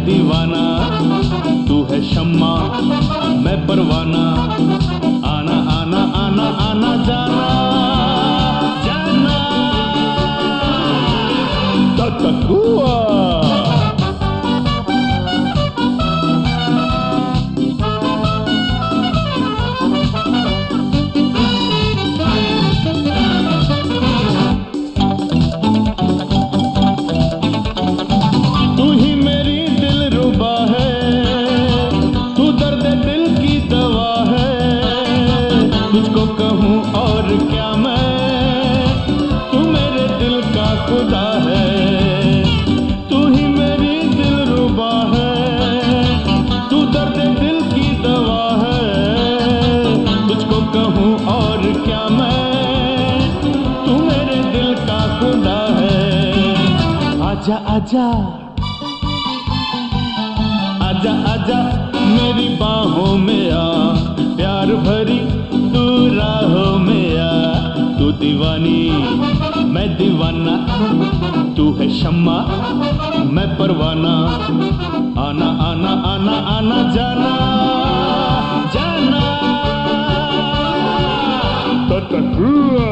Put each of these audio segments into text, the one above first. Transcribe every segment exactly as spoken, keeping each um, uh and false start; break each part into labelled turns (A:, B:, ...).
A: दीवाना, तू है शम्मा मैं परवाना। आना आना आना आना जाना जाना ततकुआ। तुझको कहूँ और क्या मैं, तू मेरे दिल का खुदा है। तू ही मेरी दिलरुबा है, तू दर्द दिल की दवा है। तुझको कहूँ और क्या मैं, तू मेरे दिल का खुदा है। आजा आजा आजा आजा मेरी बाहों में आ, प्यार भरी तू राहों में आ। तू दीवानी मैं दीवाना, तू है शम्मा मैं परवाना। आना आना आना आना जाना जाना ततकुआ।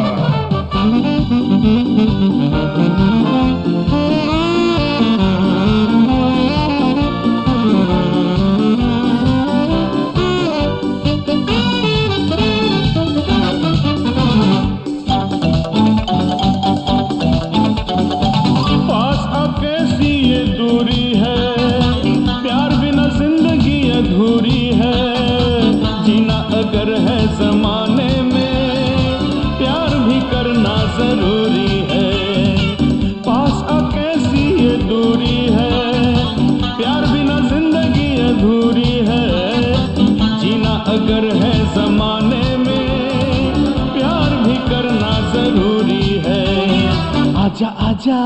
A: अगर है ज़माने में प्यार भी करना ज़रूरी है। पास आ कैसी ये दूरी है, प्यार बिना ज़िंदगी अधूरी है। जीना अगर है ज़माने में प्यार भी करना ज़रूरी है। आजा आजा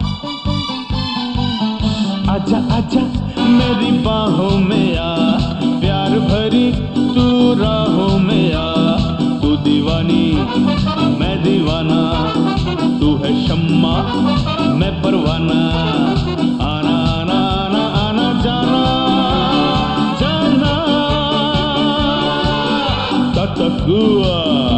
A: आजा आजा मेरी बाहों में आ, प्यार भरी तू राहों में आ। तू दीवानी मैं दीवाना, तू है शम्मा मैं परवाना। आना आना आना आना जाना जाना ततकुआ।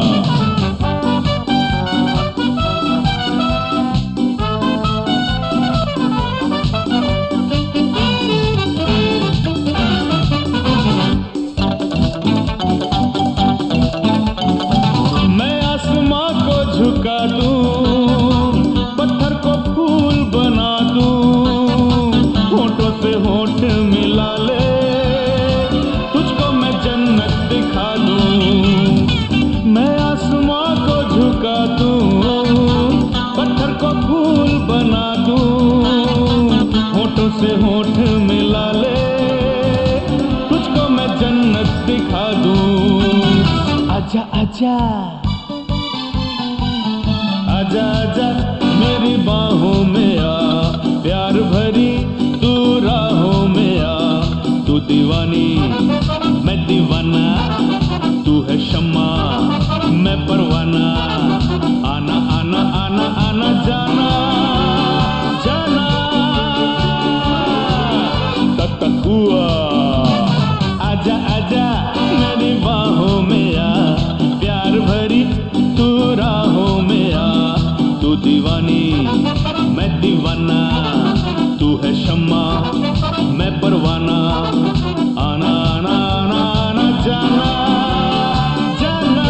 A: झुका दूं, पत्थर को फूल बना दूं, होठों से होठ मिला ले, तुझको मैं जन्नत दिखा दूं। मैं आसमां को झुका दूं, पत्थर को फूल बना दूं, होठों से होठ मिला ले, तुझको मैं जन्नत दिखा दूं। आजा आजा आजा आजा मेरी बाहों में आ, प्यार भरी तू राहों में आ। तू दीवानी मैं दीवाना, तू है शम्मा मैं परवाना। आना आना आना आना जाना जाना ततकुआ। आजा आजा मेरी बाहों में आ, प्यार भरी तू राहों में आ। तू दीवानी मैं दीवाना, तू है शम्मा मैं परवाना। आना आना आना आना जाना जाना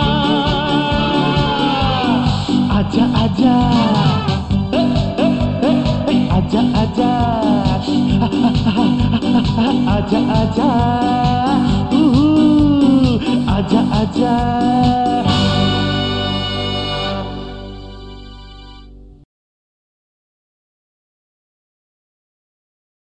A: आजा आजा ए, ए, ए, ए, आजा आजा आजा आजा आजा आजा